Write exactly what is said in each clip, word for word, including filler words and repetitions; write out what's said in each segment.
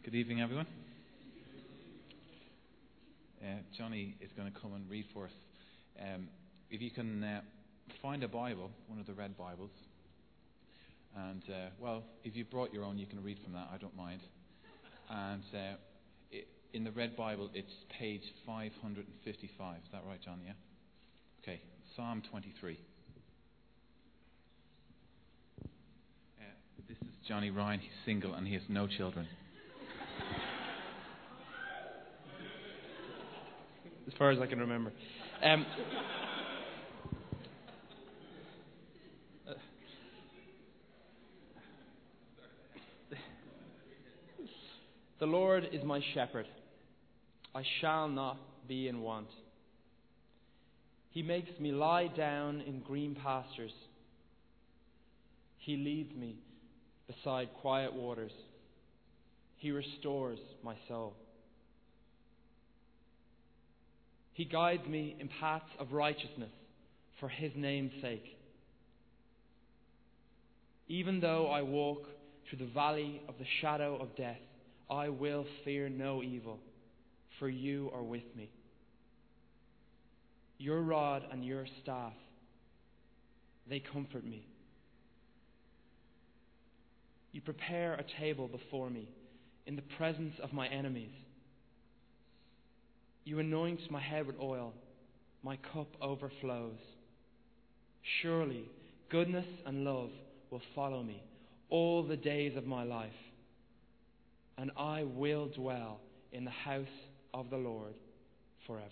Good evening, everyone. Uh, Johnny is going to come and read for us. Um, if you can uh, find a Bible, one of the red Bibles, and uh, well, if you brought your own, you can read from that. I don't mind. And uh, it, in the red Bible, it's page five hundred fifty-five. Is that right, John? Yeah. Okay. Psalm twenty-three. Uh, this is Johnny Ryan. He's single and he has no children. As far as I can remember. Um, the Lord is my shepherd. I shall not be in want. He makes me lie down in green pastures. He leads me beside quiet waters. He restores my soul. He guides me in paths of righteousness for His name's sake. Even though I walk through the valley of the shadow of death, I will fear no evil, for You are with me. Your rod and Your staff, they comfort me. You prepare a table before me in the presence of my enemies. You anoint my head with oil, my cup overflows. Surely goodness and love will follow me all the days of my life, and I will dwell in the house of the Lord forever.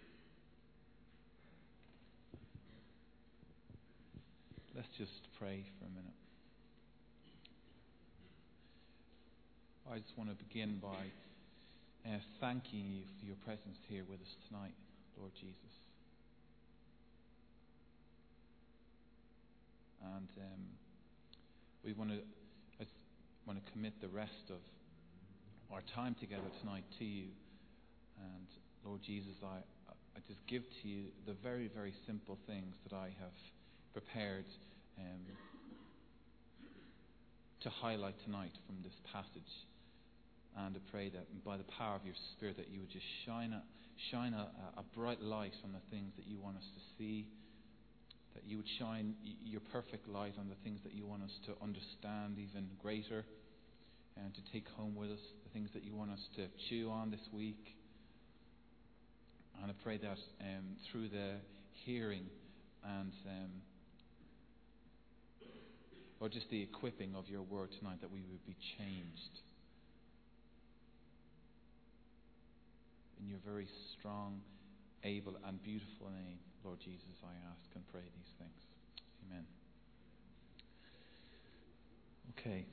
Let's just pray for a minute. I just want to begin by Uh, thanking You for Your presence here with us tonight, Lord Jesus. And um, we want to I want to commit the rest of our time together tonight to You. And Lord Jesus, I, I just give to You the very, very simple things that I have prepared um, to highlight tonight from this passage. And I pray that by the power of Your Spirit that You would just shine a, shine a, a bright light on the things that You want us to see, that You would shine Your perfect light on the things that You want us to understand even greater and to take home with us, the things that You want us to chew on this week. And I pray that um, through the hearing and um, or just the equipping of Your word tonight, that we would be changed. In Your very strong, able and beautiful name, Lord Jesus, I ask and pray these things. Amen. Okay.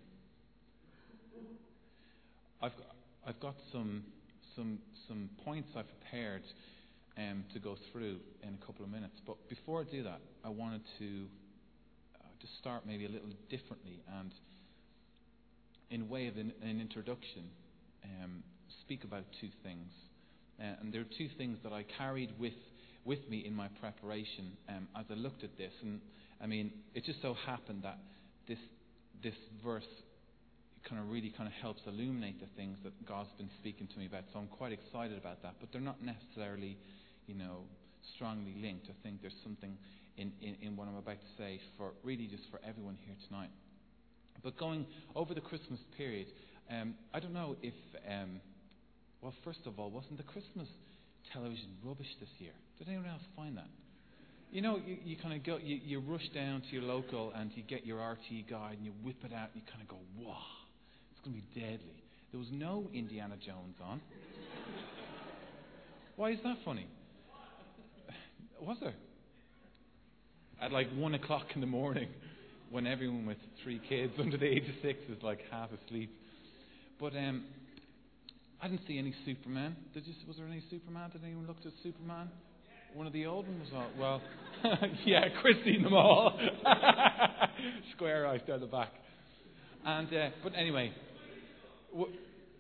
I've got, I've got some some some points I've prepared um, to go through in a couple of minutes. But before I do that, I wanted to uh, to start maybe a little differently and, in way of an, an introduction, um, speak about two things. Uh, and there are two things that I carried with with me in my preparation um, as I looked at this. And I mean, it just so happened that this this verse kind of really kind of helps illuminate the things that God's been speaking to me about. So I'm quite excited about that. But they're not necessarily, you know, strongly linked. I think there's something in, in, in what I'm about to say for really just for everyone here tonight. But going over the Christmas period, um, I don't know if. Um, Well, first of all, wasn't the Christmas television rubbish this year? Did anyone else find that? You know, you, you kind of go, you, you rush down to your local and you get your R T E guide and you whip it out and you kind of go, wow, it's going to be deadly. There was no Indiana Jones on. Why is that funny? Was there? At like one o'clock in the morning, when everyone with three kids under the age of six is like half asleep. But um. I didn't see any Superman. Did you? Was there any Superman? Did anyone look at Superman? One of the old ones was on. Well, yeah, Chris seen them all. Square eyes down the back. And uh, but anyway, w-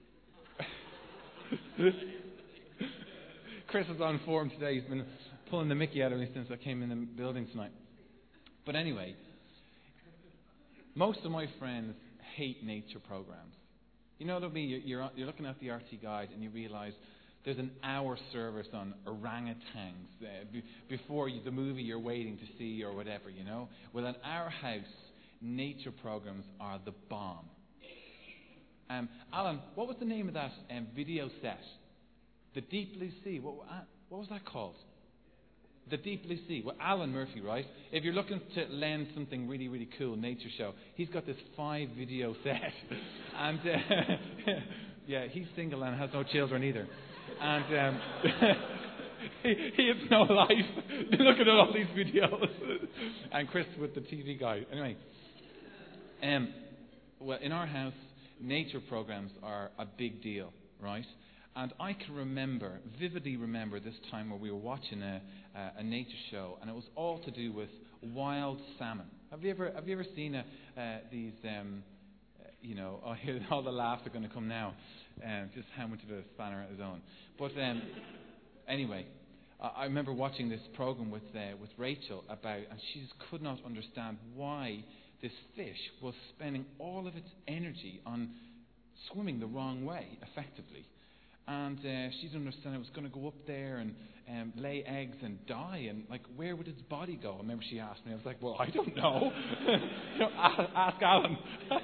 Chris is on form today. He's been pulling the mickey out of me since I came in the building tonight. But anyway, most of my friends hate nature programs. You know, there'll be, you're, you're looking at the R T guide and you realise there's an hour service on orangutans uh, b- before you, the movie you're waiting to see or whatever, you know. Well, in our house, nature programs are the bomb. Um, Alan, what was the name of that um, video set? The Deep Blue Sea. What, uh, what was that called? The Deep Blue Sea. Well, Alan Murphy, right? If you're looking to lend something really, really cool, nature show, he's got this five video set. and uh, yeah, he's single and has no children either. And um, he, he has no life. Looking at all these videos. And Chris with the T V guy. Anyway, um, well, in our house, nature programs are a big deal, right? And I can remember, vividly remember this time where we were watching a, a, a nature show, and it was all to do with wild salmon. Have you ever, have you ever seen a, uh, these, um, uh, you know, oh, here, all the laughs are going to come now. Um, just hammered to the spanner at his own. But um, anyway, I, I remember watching this program with uh, with Rachel about, and she just could not understand why this fish was spending all of its energy on swimming the wrong way, effectively. And uh, she didn't understand it was going to go up there and um, lay eggs and die. And, like, where would its body go? I remember she asked me. I was like, well, I don't know. you know ask Alan.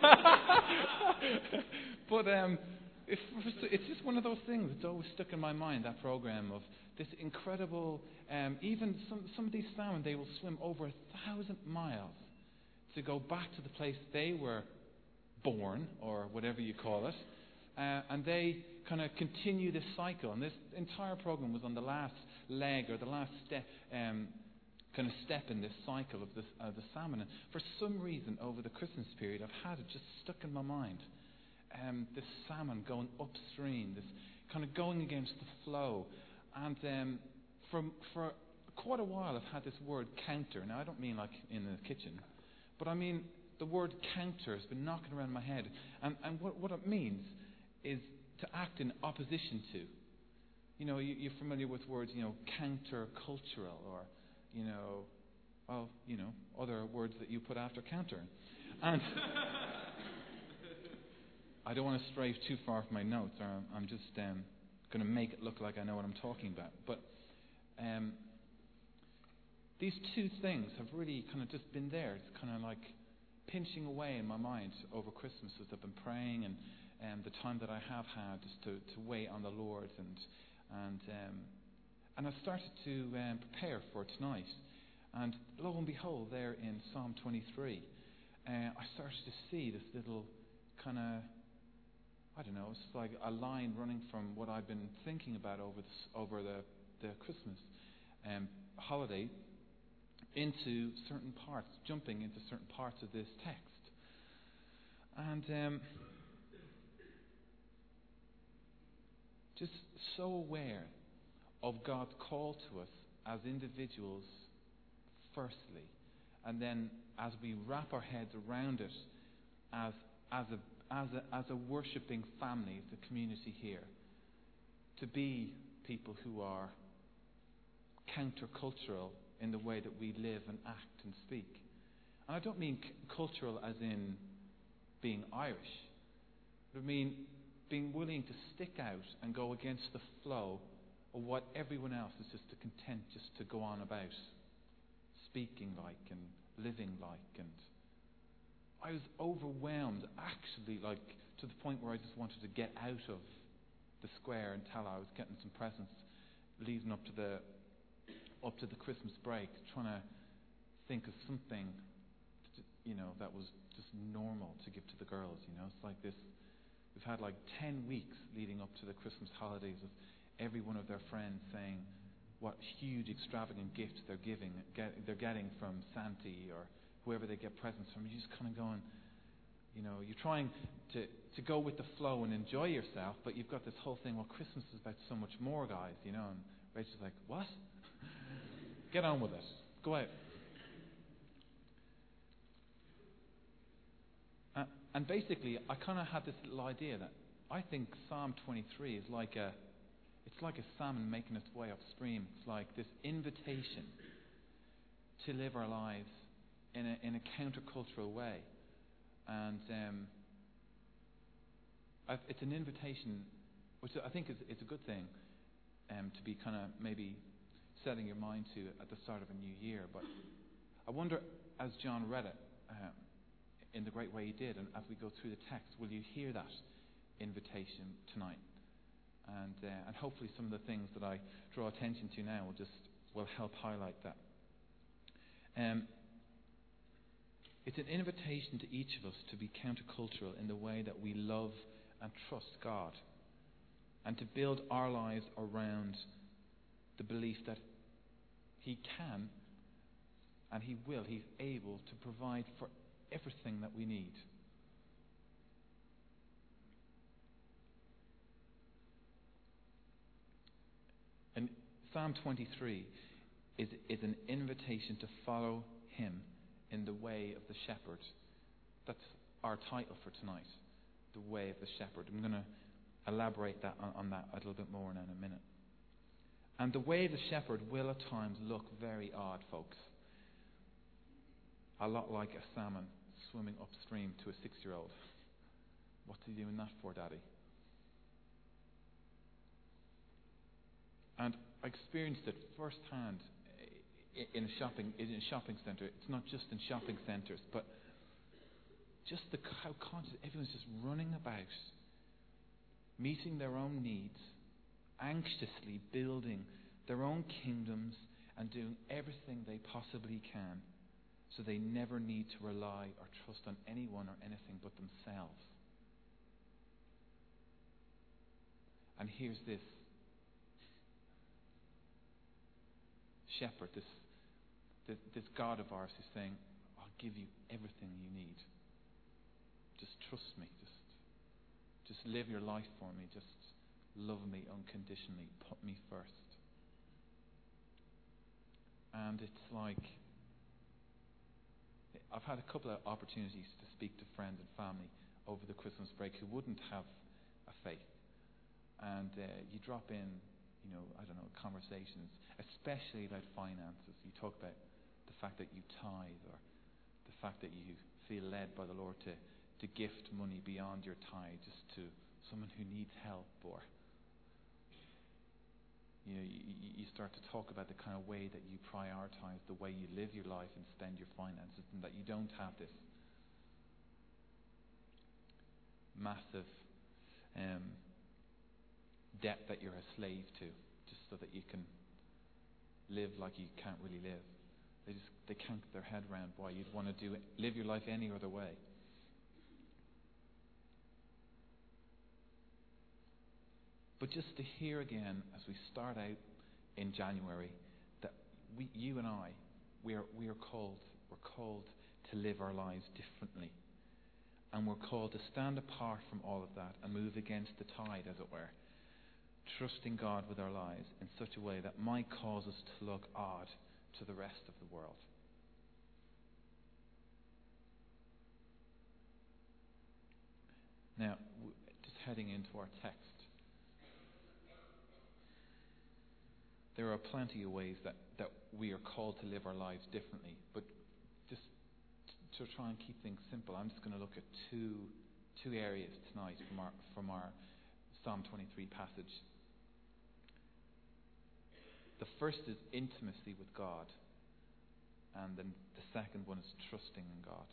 but um, it's, it's just one of those things that's always stuck in my mind, that program of this incredible... Um, even some, some of these salmon, they will swim over a thousand miles to go back to the place they were born, or whatever you call it. Uh, and they kind of continue this cycle. And this entire program was on the last leg or the last step, um, kind of step in this cycle of this, uh, the salmon. And for some reason, over the Christmas period, I've had it just stuck in my mind. Um, this salmon going upstream, this kind of going against the flow. And um, for, for quite a while, I've had this word counter. Now, I don't mean like in the kitchen, but I mean the word counter has been knocking around my head. And, and what, what it means is to act in opposition to. You know, you, you're familiar with words, you know, counter-cultural, or, you know, well, you know, other words that you put after counter. And I don't want to stray too far from my notes, or I'm, I'm just um, going to make it look like I know what I'm talking about. But um, these two things have really kind of just been there. It's kind of like pinching away in my mind over Christmas as I've been praying, and Um, the time that I have had just to, to wait on the Lord, and and um, and I started to um, prepare for tonight, and lo and behold, there in Psalm twenty-three, uh, I started to see this little kind of, I don't know, it's like a line running from what I've been thinking about over this, over the the Christmas um, holiday into certain parts, jumping into certain parts of this text, and. Um, Just so aware of God's call to us as individuals, firstly, and then as we wrap our heads around it as as a as a as a worshipping family, the community here, to be people who are countercultural in the way that we live and act and speak. And I don't mean c- cultural as in being Irish, but I mean being willing to stick out and go against the flow of what everyone else is just content just to go on about, speaking like and living like. And I was overwhelmed, actually, like to the point where I just wanted to get out of the square and tell her I was getting some presents leading up to the up to the Christmas break, trying to think of something, to, you know, that was just normal to give to the girls. You know, it's like this. We've had like ten weeks leading up to the Christmas holidays of every one of their friends saying what huge extravagant gifts they're giving, get, they're getting from Santi or whoever they get presents from. You're just kind of going, you know, you're trying to, to go with the flow and enjoy yourself, but you've got this whole thing, well, Christmas is about so much more, guys, you know. And Rachel's like, what? Get on with it. Go out. And basically, I kind of had this little idea that I think Psalm twenty-three is like a, it's like a salmon making its way upstream. It's like this invitation to live our lives in a in a countercultural way, and um, I, it's an invitation, which I think is, is a good thing, um, to be kind of maybe setting your mind to at the start of a new year. But I wonder, as John read it, um, in the great way he did, and as we go through the text, will you hear that invitation tonight? And uh, and hopefully some of the things that I draw attention to now will just will help highlight that. Um, it's an invitation to each of us to be countercultural in the way that we love and trust God, and to build our lives around the belief that He can and He will, He's able to provide for everything that we need. And Psalm twenty-three is, is an invitation to follow Him in the way of the shepherd. That's our title for tonight, the way of the shepherd. I'm going to elaborate that on, on that a little bit more in a minute. And the way of the shepherd will at times look very odd, folks. A lot like a salmon swimming upstream to a six-year-old. What's he doing that for, Daddy? And I experienced it firsthand in a shopping in a shopping centre. It's not just in shopping centres, but just the how conscious everyone's just running about, meeting their own needs, anxiously building their own kingdoms and doing everything they possibly can, so they never need to rely or trust on anyone or anything but themselves. And here's this shepherd, this, this this God of ours, who's saying, I'll give you everything you need. Just trust me. Just, just live your life for me. Just love me unconditionally. Put me first. And it's like, I've had a couple of opportunities to speak to friends and family over the Christmas break who wouldn't have a faith. And uh, you drop in, you know, I don't know, conversations, especially about finances. You talk about the fact that you tithe, or the fact that you feel led by the Lord to, to gift money beyond your tithe just to someone who needs help, or you know, you, you start to talk about the kind of way that you prioritize the way you live your life and spend your finances, and that you don't have this massive um, debt that you're a slave to, just so that you can live like you can't really live. They just they can't get their head around why you'd want to do it, live your life any other way. But just to hear again, as we start out in January, that we, you and I, we are we are called we're called to live our lives differently, and we're called to stand apart from all of that and move against the tide, as it were, trusting God with our lives in such a way that might cause us to look odd to the rest of the world. Now, just heading into our text. There are plenty of ways that, that we are called to live our lives differently, but just to try and keep things simple, I'm just going to look at two two areas tonight from our from our Psalm twenty-three passage. The first is intimacy with God, and then the second one is trusting in God.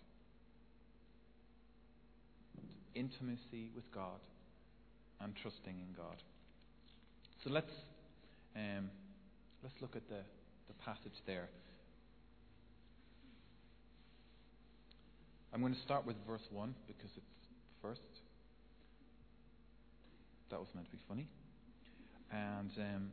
Intimacy with God and trusting in God. So let's um, let's look at the, the passage there. I'm going to start with verse one because it's first. That was meant to be funny. And um,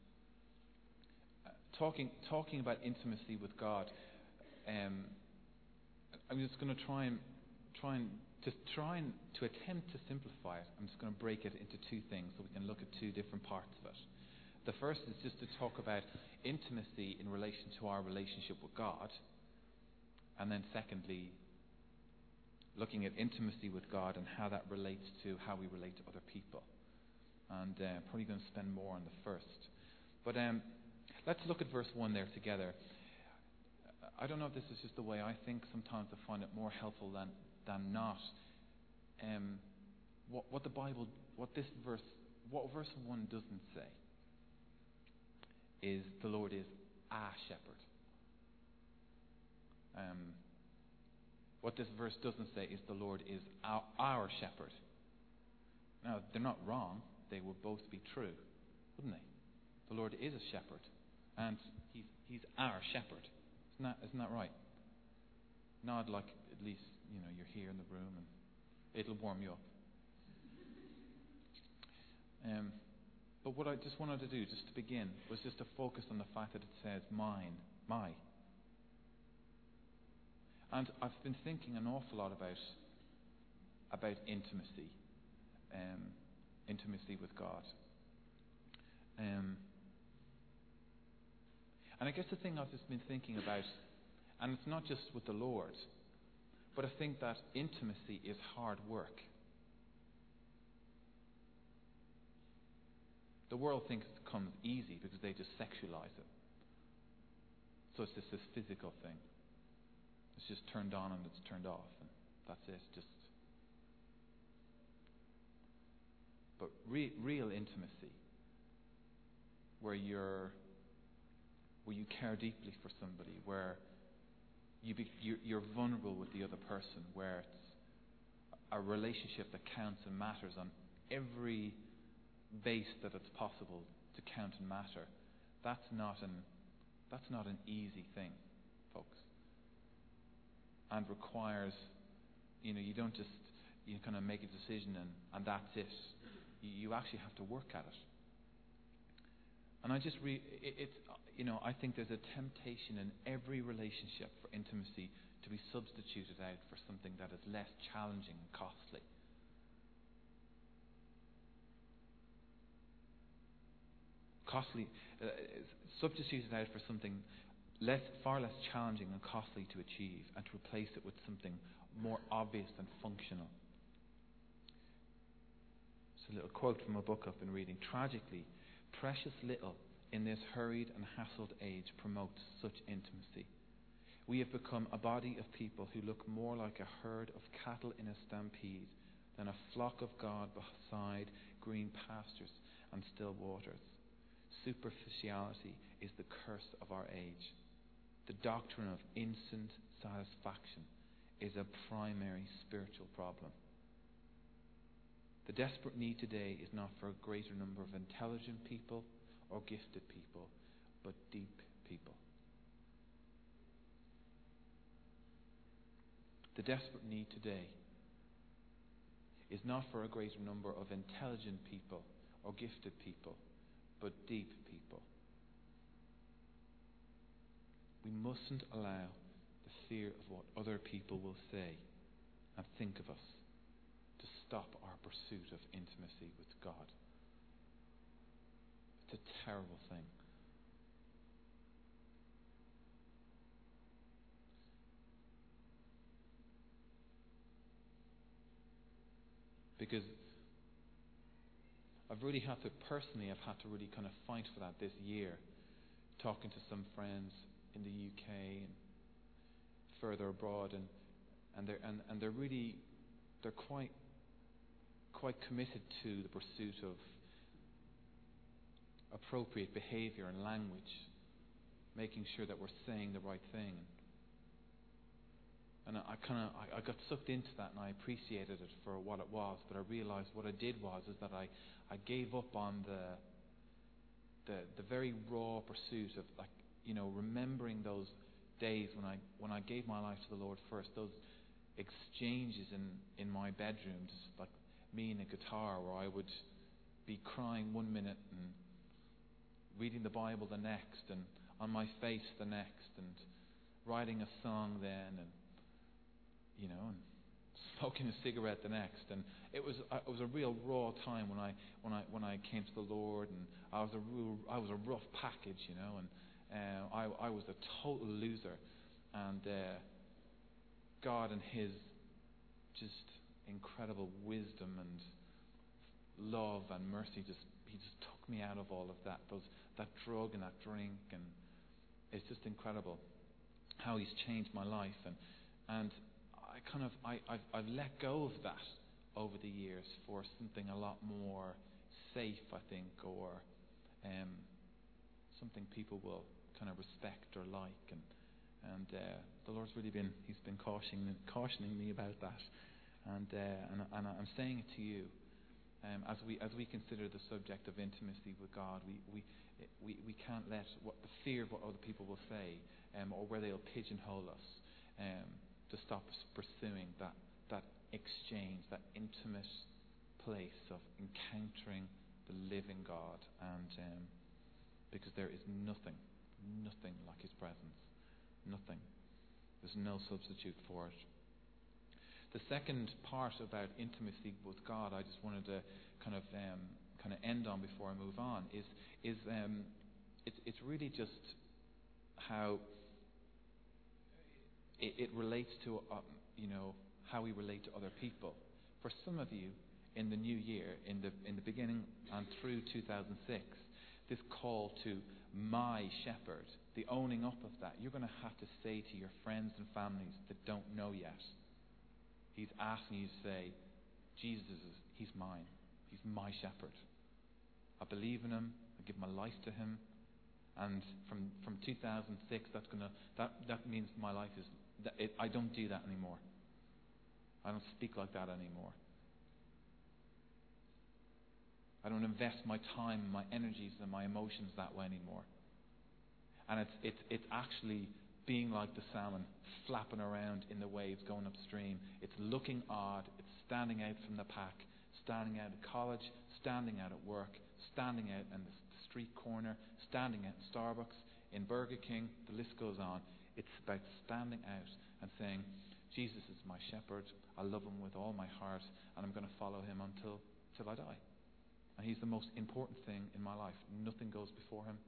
talking talking about intimacy with God, um, I'm just going to try and try and to try and to attempt to simplify it. I'm just going to break it into two things so we can look at two different parts of it. The first is just to talk about intimacy in relation to our relationship with God, and then secondly, looking at intimacy with God and how that relates to how we relate to other people. And uh, I'm probably going to spend more on the first. But um, let's look at verse one there together. I don't know if this is just the way I think. Sometimes I find it more helpful than, than not. Um, what, what the Bible, what this verse, what verse one doesn't say is the Lord is a shepherd. Um, what this verse doesn't say is the Lord is our, our shepherd. Now, they're not wrong. They would both be true, wouldn't they? The Lord is a shepherd, and He's, he's our shepherd. Isn't that, isn't that right? Nod like at least, you know, you're here in the room, and it'll warm you up. Um, but what I just wanted to do, just to begin, was just to focus on the fact that it says mine, my. And I've been thinking an awful lot about about intimacy, um, intimacy with God. Um, and I guess the thing I've just been thinking about, and it's not just with the Lord, but I think that intimacy is hard work. The world thinks it comes easy because they just sexualize it. So it's just this physical thing. It's just turned on and it's turned off, and that's it. Just, but re- real intimacy, where you're, where you care deeply for somebody, where you be, you're, you're vulnerable with the other person, where it's a relationship that counts and matters on every base that it's possible to count and matter. That's not an that's not an easy thing, folks. And requires, you know, you don't just you kind of make a decision and, and that's it. You, you actually have to work at it. And I just re it, it's you know I think there's a temptation in every relationship for intimacy to be substituted out for something that is less challenging and costly. Costly, uh, substituted out for something less, far less challenging and costly to achieve, and to replace it with something more obvious and functional. It's a little quote from a book I've been reading. Tragically, precious little in this hurried and hassled age promotes such intimacy. We have become a body of people who look more like a herd of cattle in a stampede than a flock of God beside green pastures and still waters. Superficiality is the curse of our age. The doctrine of instant satisfaction is a primary spiritual problem. The desperate need today is not for a greater number of intelligent people or gifted people, but deep people. The desperate need today is not for a greater number of intelligent people or gifted people, but deep people. We mustn't allow the fear of what other people will say and think of us to stop our pursuit of intimacy with God. It's a terrible thing. Because I've really had to, personally, I've had to really kind of fight for that this year, talking to some friends in the U K and further abroad, and and they're and, and they're really they're quite quite committed to the pursuit of appropriate behaviour and language, making sure that we're saying the right thing. And I, I kind of I, I got sucked into that, and I appreciated it for what it was. But I realised what I did was is that I, I gave up on the the the very raw pursuit of, like, you know, remembering those days when I when I gave my life to the Lord first. Those exchanges in in my bedroom, just like me and a guitar, where I would be crying one minute and reading the Bible the next, and on my face the next, and writing a song then, and you know, and smoking a cigarette the next. And it was it was a real raw time when I when I when I came to the Lord, and I was a real I was a rough package, you know, and uh, I I was a total loser, and uh, God and His just incredible wisdom and love and mercy just He just took me out of all of that those that drug and that drink, and it's just incredible how He's changed my life. And and I kind of I I've, I've let go of that over the years for something a lot more safe, I think, or um, something people will kind of respect or like. And and uh, the Lord's really been He's been cautioning cautioning me about that. And uh, and and I'm saying it to you, um, as we as we consider the subject of intimacy with God, we we we, we can't let what the fear of what other people will say, um, or where they'll pigeonhole us, um, to stop us pursuing that that exchange, that intimate place of encountering the living God. And um, because there is nothing, nothing like His presence, nothing. There's no substitute for it. The second part about intimacy with God, I just wanted to kind of um, kind of end on before I move on, is is um, it's it's really just how it, it relates to uh, you know how we relate to other people. For some of you, in the new year, in the in the beginning and through two thousand six, this call to my shepherd, the owning up of that, you're going to have to say to your friends and families that don't know yet. He's asking you to say, Jesus is, He's mine. He's my shepherd. I believe in Him. I give my life to Him. And from from two thousand six, that's gonna that that means my life is. That it, I don't do that anymore. I don't speak like that anymore. I don't invest my time, my energies, and my emotions that way anymore. And it's it's it's actually being like the salmon, flapping around in the waves going upstream. It's looking odd. It's standing out from the pack, standing out at college, standing out at work, standing out in the street corner, standing out in Starbucks, in Burger King. The list goes on. It's about standing out and saying, Jesus is my shepherd. I love Him with all my heart, and I'm going to follow Him until till I die. And He's the most important thing in my life. Nothing goes before Him.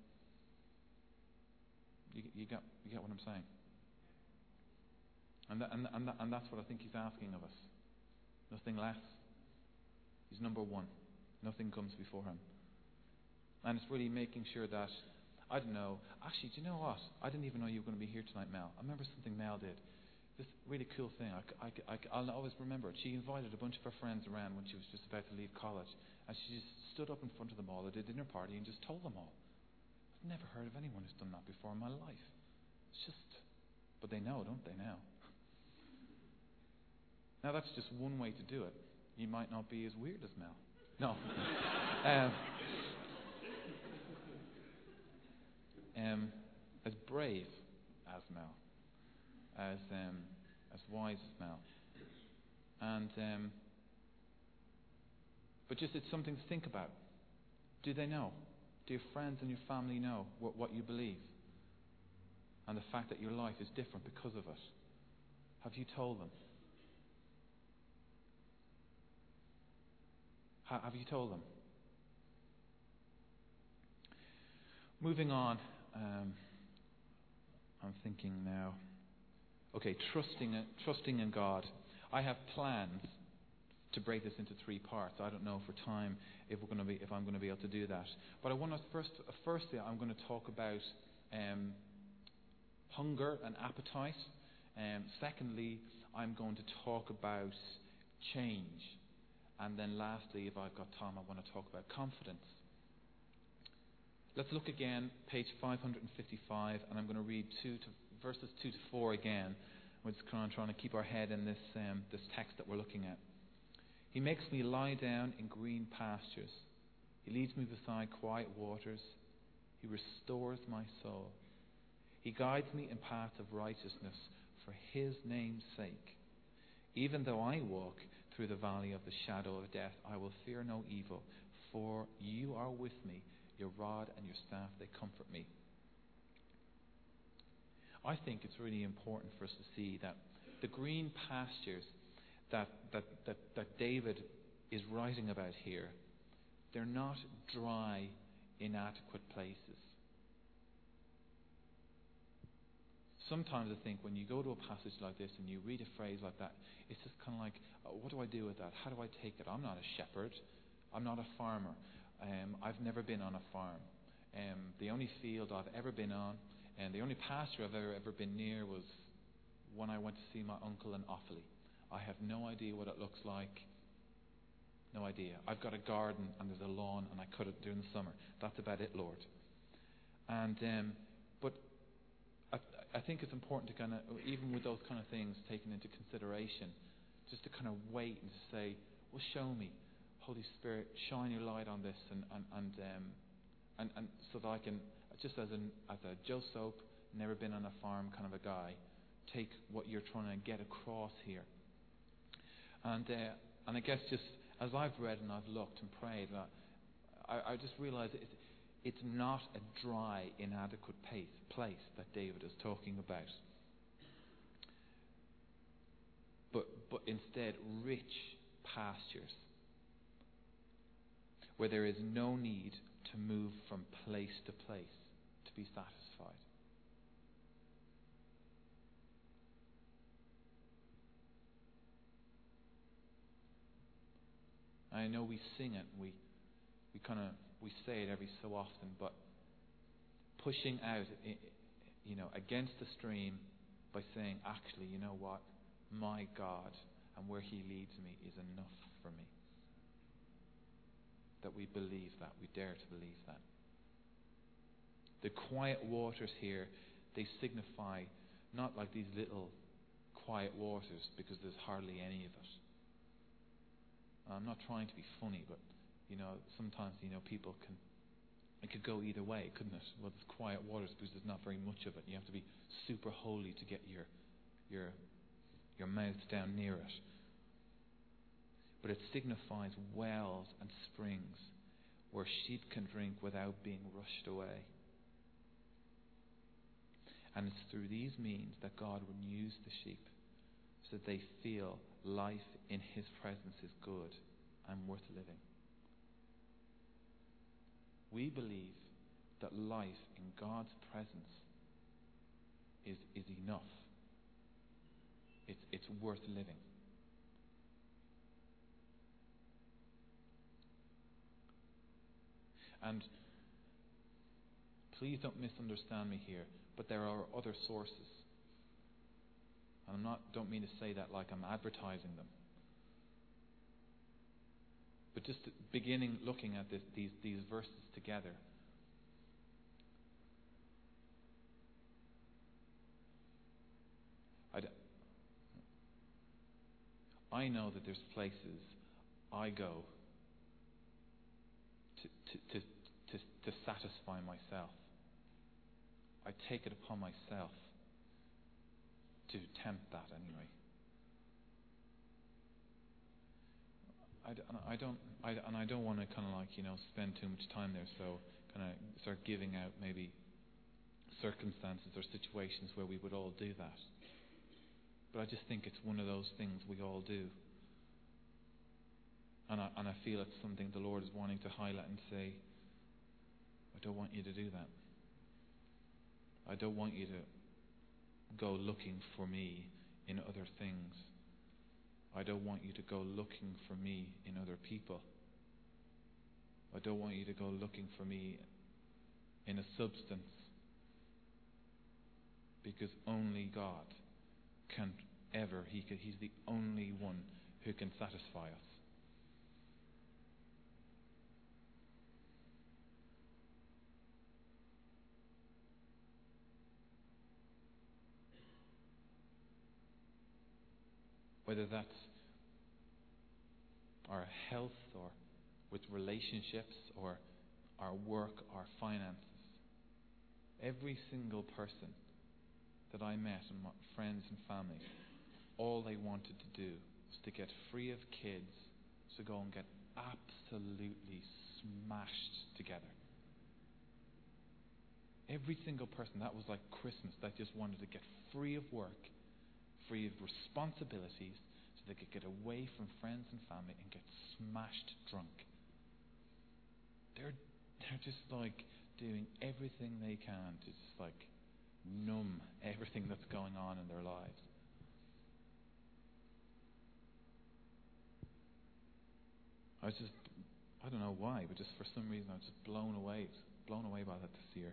You, you get you get what I'm saying? And, that, and, and, that, and that's what I think He's asking of us. Nothing less. He's number one. Nothing comes before Him. And it's really making sure that, I don't know, actually, do you know what? I didn't even know you were going to be here tonight, Mel. I remember something Mel did. This really cool thing. I, I, I, I'll always remember it. She invited a bunch of her friends around when she was just about to leave college. And she just stood up in front of them all at a dinner party and just told them all. I've never heard of anyone who's done that before in my life. It's just, but they know, don't they now? Now that's just one way to do it. You might not be as weird as Mel. No. um, um, as brave as Mel. As um, as wise as Mel. And um, but just it's something to think about. Do they know? Do your friends and your family know what, what you believe? And the fact that your life is different because of it? Have you told them? Ha, have you told them? Moving on, um, I'm thinking now. Okay, trusting trusting in God. I have plans to break this into three parts. I don't know for time if we're going to be if I'm going to be able to do that. But I want to first firstly I'm going to talk about um, hunger and appetite. Um, secondly, I'm going to talk about change, and then lastly, if I've got time, I want to talk about confidence. Let's look again, page five fifty-five, and I'm going to read two to verses two to four again. We're just kind of trying to keep our head in this um, this text that we're looking at. He makes me lie down in green pastures. He leads me beside quiet waters. He restores my soul. He guides me in paths of righteousness for His name's sake. Even though I walk through the valley of the shadow of death, I will fear no evil, for You are with me. Your rod and Your staff, they comfort me. I think it's really important for us to see that the green pastures that, that, that, that David is writing about here, they're not dry, inadequate places. Sometimes I think when you go to a passage like this and you read a phrase like that, it's just kind of like, oh, what do I do with that? How do I take it? I'm not a shepherd. I'm not a farmer. Um, I've never been on a farm. Um, the only field I've ever been on, and the only pasture I've ever, ever been near was when I went to see my uncle in Offaly. I have no idea what it looks like. No idea. I've got a garden and there's a lawn and I cut it during the summer. That's about it, Lord. And um, but I, I think it's important to kind of, even with those kind of things taken into consideration, just to kind of wait and to say, well, show me, Holy Spirit, shine your light on this, and and and um, and, and so that I can, just as an as a Joe Soap, never been on a farm kind of a guy, take what you're trying to get across here. And uh, and I guess just as I've read and I've looked and prayed, I, I just realised it's, it's not a dry, inadequate pace, place that David is talking about, but but instead rich pastures where there is no need to move from place to place to be satisfied. I know we sing it, we we kind of we say it every so often, but pushing out, you know, against the stream by saying, actually, you know what, my God and where He leads me is enough for me. That we believe that, we dare to believe that. The quiet waters here, they signify not like these little quiet waters, because there's hardly any of it. I'm not trying to be funny, but you know, sometimes you know people can. It could go either way, couldn't it? Well, it's quiet waters because there's not very much of it. You have to be super holy to get your your your mouth down near it. But it signifies wells and springs where sheep can drink without being rushed away. And it's through these means that God renews the sheep, so that they feel life in His presence is good and worth living. We believe that life in God's presence is, is enough. It's, it's worth living. And please don't misunderstand me here, but there are other sources. And I'm not, don't mean to say that like I'm advertising them. But just beginning looking at this, these, these verses together, I'd, I know that there's places I go to, to, to, to, to satisfy myself. I take it upon myself to tempt that anyway. I, I don't, I, and I don't want to kind of like, you know, spend too much time there, so kind of start giving out maybe circumstances or situations where we would all do that. But I just think it's one of those things we all do. And I, and I feel it's something the Lord is wanting to highlight and say, I don't want you to do that. I don't want you to go looking for me in other things. I don't want you to go looking for me in other people. I don't want you to go looking for me in a substance, because only God can ever, he can, He's the only one who can satisfy us. Whether that's our health, or with relationships, or our work, our finances. Every single person that I met, and my friends and family, all they wanted to do was to get free of kids, to go and get absolutely smashed together. Every single person, that was like Christmas, that just wanted to get free of work, free of responsibilities, so they could get away from friends and family and get smashed drunk. They're they're just like doing everything they can to just like numb everything that's going on in their lives. I was just, I don't know why, but just for some reason I was just blown away, blown away by that this year.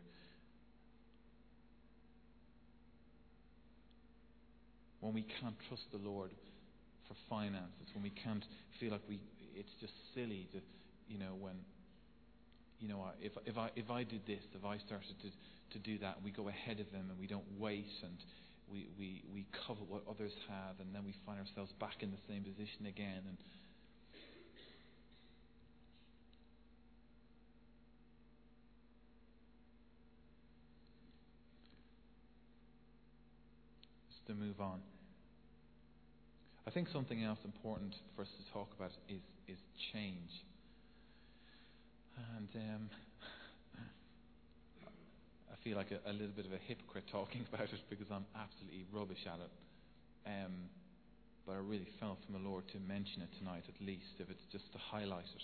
When we can't trust the Lord for finances, when we can't feel like we, it's just silly to, you know, when, you know, I- if if I if I did this, if I started to to do that, we go ahead of them and we don't wait, and we we we covet what others have, and then we find ourselves back in the same position again. And just to move on, I think something else important for us to talk about is is change. And um, I feel like a, a little bit of a hypocrite talking about it because I'm absolutely rubbish at it. Um, but I really felt from the Lord to mention it tonight, at least, if it's just to highlight it.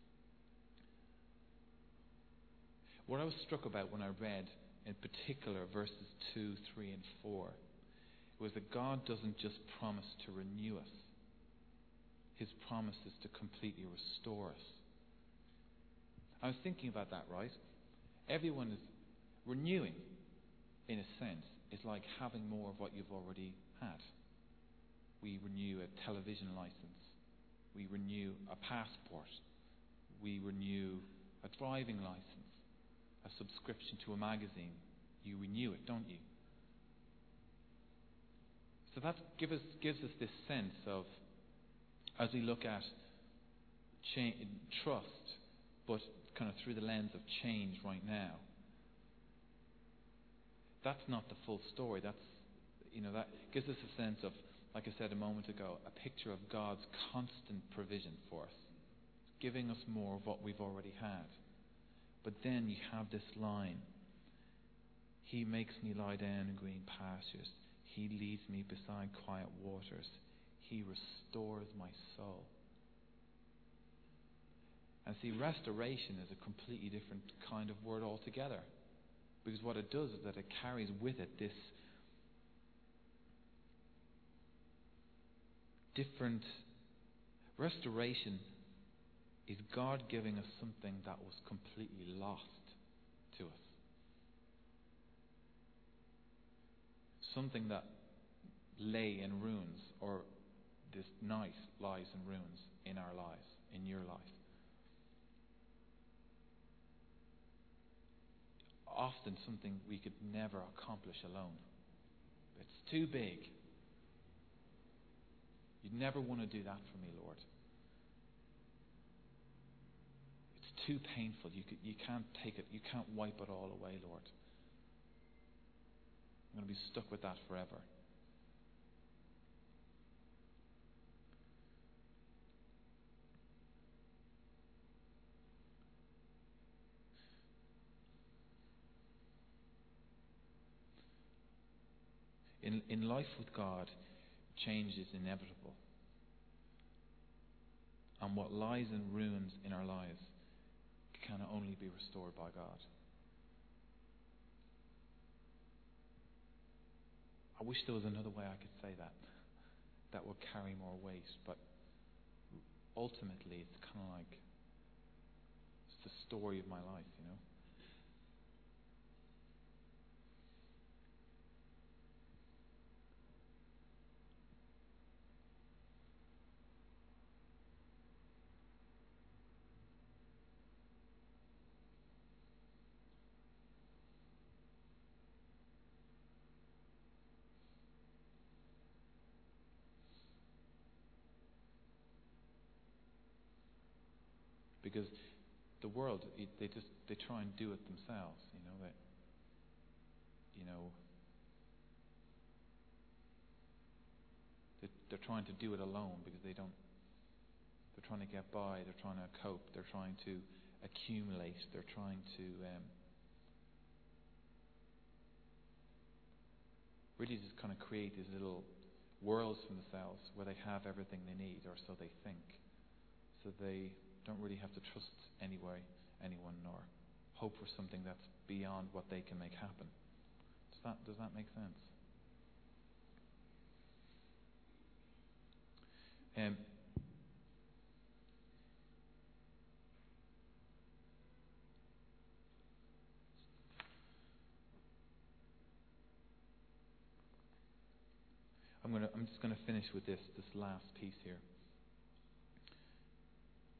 What I was struck about when I read, in particular, verses two, three, and four, was that God doesn't just promise to renew us. His promise is to completely restore us. I was thinking about that, right? Everyone is renewing, in a sense, is like having more of what you've already had. We renew a television license. We renew a passport. We renew a driving license, a subscription to a magazine. You renew it, don't you? So that give us, gives us this sense of, as we look at cha- trust, but kind of through the lens of change right now, that's not the full story. That's, you know, that gives us a sense of, like I said a moment ago, a picture of God's constant provision for us, giving us more of what we've already had. But then you have this line: He makes me lie down in green pastures. He leads me beside quiet waters. He restores my soul. And see, restoration is a completely different kind of word altogether. Because what it does is that it carries with it this different... Restoration is God giving us something that was completely lost to us. Something that lay in ruins, or this night lies in ruins in our lives, in your life. Often something we could never accomplish alone. It's too big. You'd never want to do that for me, Lord. It's too painful. You could, you can't take it. You can't wipe it all away, Lord. I'm going to be stuck with that forever. In, in life with God, change is inevitable. And what lies in ruins in our lives can only be restored by God. I wish there was another way I could say that, that would carry more weight, but ultimately it's kind of like, it's the story of my life, you know. Because the world, it, they just they try and do it themselves, you know. That, you know, they, they're trying to do it alone because they don't. They're trying to get by. They're trying to cope. They're trying to accumulate. They're trying to um, really just kind of create these little worlds for themselves where they have everything they need, or so they think. So they don't really have to trust anyway, anyone, nor hope for something that's beyond what they can make happen. Does that does that make sense? Um, I'm gonna I'm just gonna finish with this this last piece here.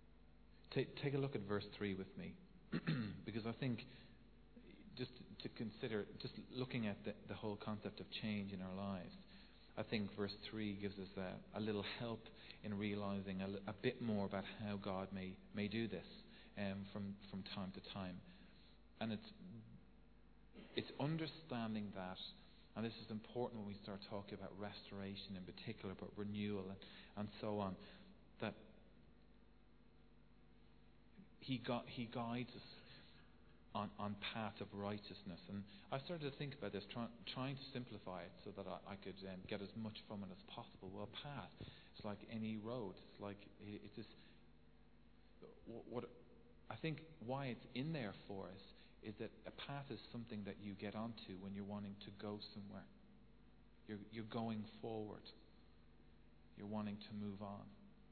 take, take a look at verse three with me, because I think just to consider, just looking at the, the whole concept of change in our lives, I think verse three gives us a, a little help in realizing a, a bit more about how God may may do this um, from from time to time, and it's it's understanding that, and this is important when we start talking about restoration in particular, but renewal and, and so on, that He got He guides us on on path of righteousness. And I started to think about this, try, trying to simplify it so that I, I could um, get as much from it as possible. Well, path, it's like any road. It's like it, it's just what, what I think why it's in there for us is that a path is something that you get onto when you're wanting to go somewhere. You're you're going forward. You're wanting to move on.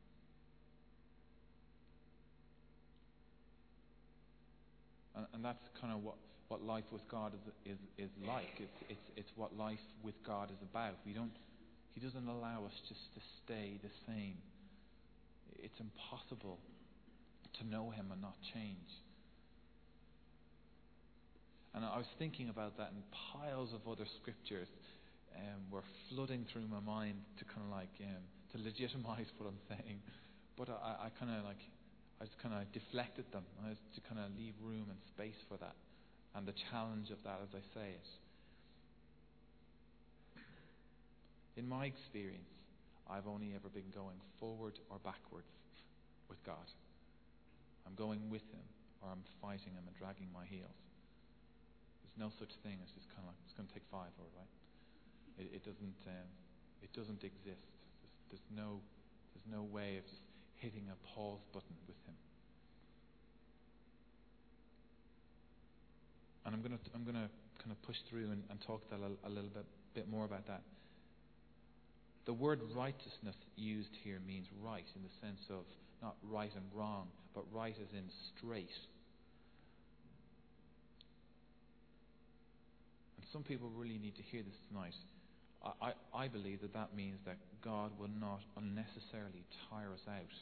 And, and that's kind of what, what life with God is is, is like. It's, it's it's what life with God is about. We don't. He doesn't allow us just to stay the same. It's impossible to know Him and not change. And I was thinking about that, and piles of other scriptures um, were flooding through my mind to kind of like um, to legitimize what I'm saying. But I, I kind of like. I just kind of deflected them. I was to kind of leave room and space for that, and the challenge of that as I say it. In my experience, I've only ever been going forward or backwards with God. I'm going with Him, or I'm fighting Him and dragging my heels. There's no such thing as just kind of like it's going to take five, all right? It, it doesn't. Um, it doesn't exist. There's, there's no. There's no way of just hitting a pause button with Him. And I'm going to I'm going to kind of push through and, and talk that a, a little bit bit more about that. The word righteousness used here means right in the sense of not right and wrong, but right as in straight. And some people really need to hear this tonight. I, I, I believe that that means that God will not unnecessarily tire us out.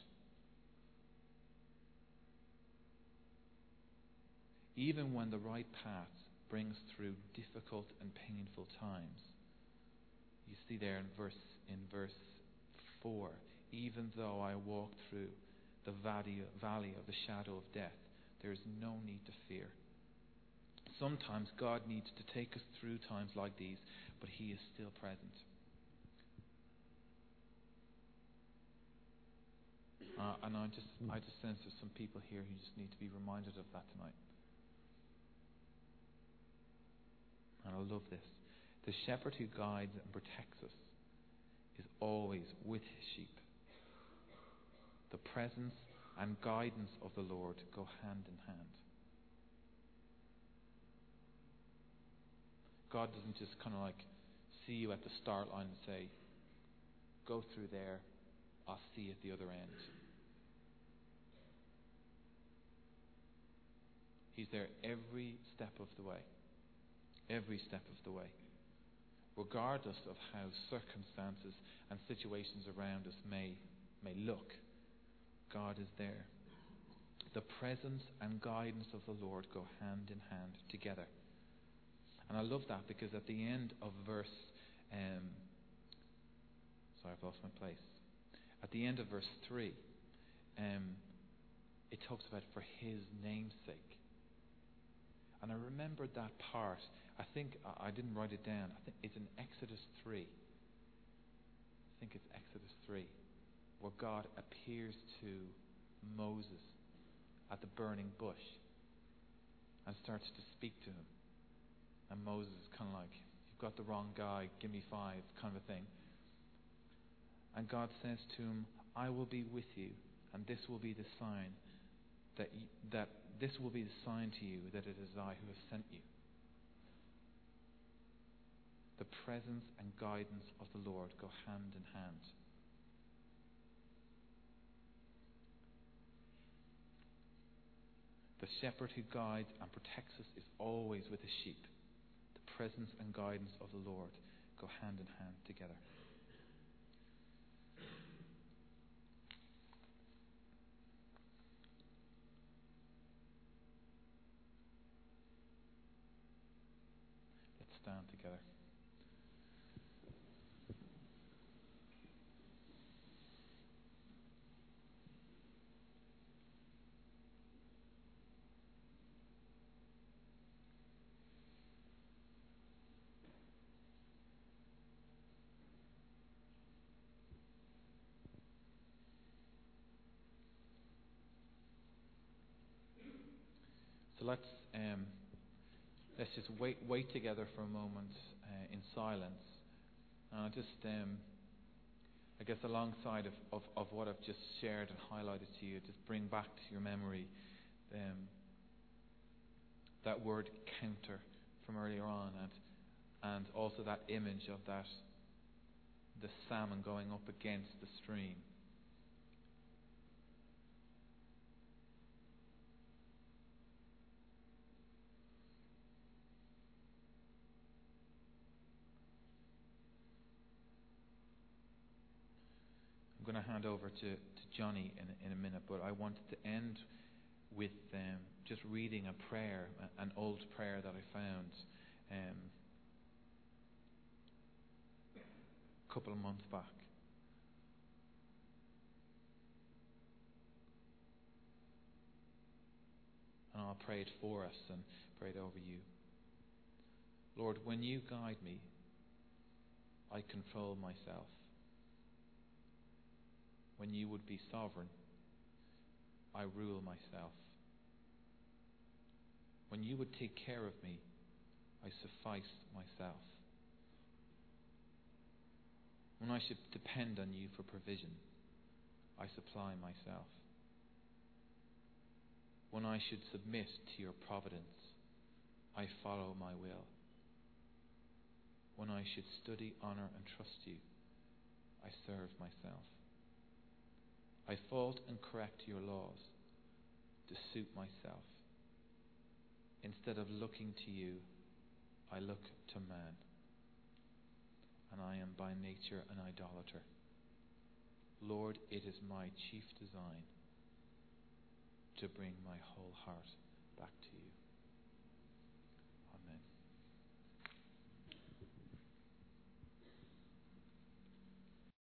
Even when the right path brings through difficult and painful times. You see there in verse in verse four, even though I walk through the valley, valley of the shadow of death, there is no need to fear. Sometimes God needs to take us through times like these, but He is still present. Uh, and I just I just sense there's some people here who just need to be reminded of that tonight. And I love this. The shepherd who guides and protects us is always with his sheep. The presence and guidance of the Lord go hand in hand. God doesn't just kind of like see you at the start line and say, go through there, I'll see you at the other end. He's there every step of the way. Every step of the way. Regardless of how circumstances and situations around us may, may look, God is there. The presence and guidance of the Lord go hand in hand together. And I love that because at the end of verse... Um, sorry, I've lost my place. At the end of verse three, um, it talks about for His name's sake. And I remembered that part. I think I didn't write it down. I think it's in Exodus three. I think it's Exodus three, where God appears to Moses at the burning bush and starts to speak to him. And Moses is kind of like, "You've got the wrong guy. Give me five," kind of a thing. And God says to him, "I will be with you, and this will be the sign that you, that this will be the sign to you that it is I who have sent you." The presence and guidance of the Lord go hand in hand. The shepherd who guides and protects us is always with his sheep. The presence and guidance of the Lord go hand in hand together. stand together. So let's um, let's just wait wait together for a moment uh, in silence. And I just, um, I guess, alongside of, of, of what I've just shared and highlighted to you, just bring back to your memory um, that word counter from earlier on, and and also that image of that the salmon going up against the stream. I'm going to hand over to, to Johnny in, in a minute, but I wanted to end with um, just reading a prayer, an old prayer that I found um, a couple of months back. And I'll pray it for us and pray it over you. Lord, when you guide me, I control myself. When you would be sovereign, I rule myself. When you would take care of me, I suffice myself. When I should depend on you for provision, I supply myself. When I should submit to your providence, I follow my will. When I should study, honour and trust you, I serve myself. I fault and correct your laws to suit myself. Instead of looking to you, I look to man. And I am by nature an idolater. Lord, it is my chief design to bring my whole heart back to you.